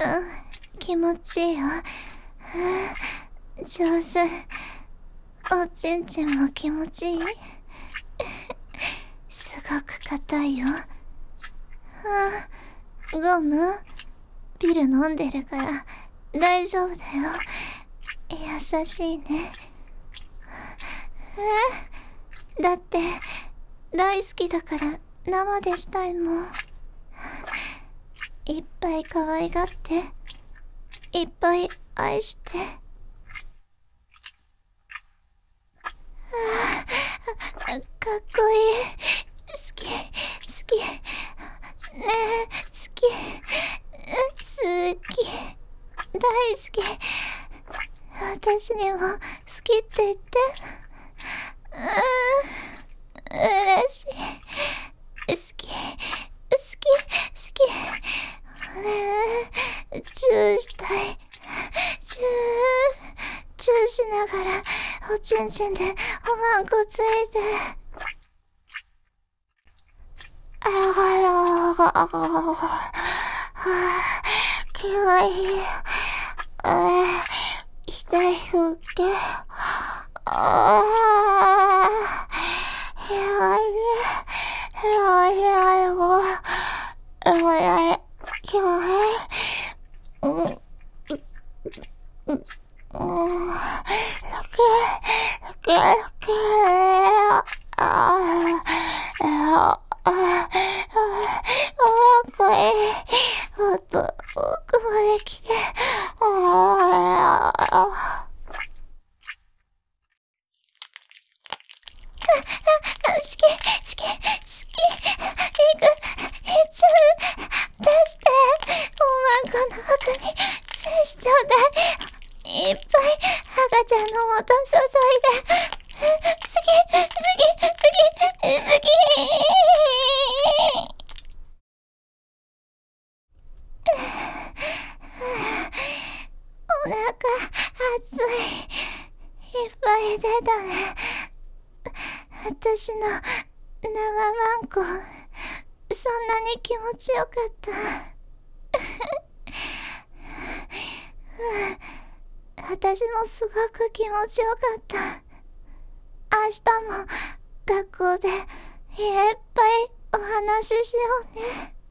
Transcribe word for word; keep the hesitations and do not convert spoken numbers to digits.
うん、気持ちいいよ。うん、上手。おちんちんも気持ちいい。すごく硬いよ。うん、ゴムピル飲んでるから大丈夫だよ。優しいね。うん、だって大好きだから生でしたいもん。いっぱい可愛がって、いっぱい愛して。ああ、かっこいい。好き、好き。ねえ、好き。好き。大好き。私にも好きって言って。うん、嬉しい。好き、好き、好き。ねえ、チューしたい。チュー、チューしながらおちんちんでおまんこついて。あがががががが。気がいい。あ、額振って。ああ、ひらい、ひらい、ひらい、ご、ひらい、ひらい、うん、うん、うん、ロケ、ロケ、ロケ、ああ、ああ、ああ、これ、もっと奥まで来て、ああ、好き、好き、好き。いく、いっちゃう。出して。おまんこの奥に刺しちょうだい。いっぱい赤ちゃんの元注いで。好き、好き、好き、好き。お腹熱い。いっぱい出たね。私の生マンコ、そんなに気持ちよかった。私もすごく気持ちよかった。明日も学校でいっぱいお話ししようね。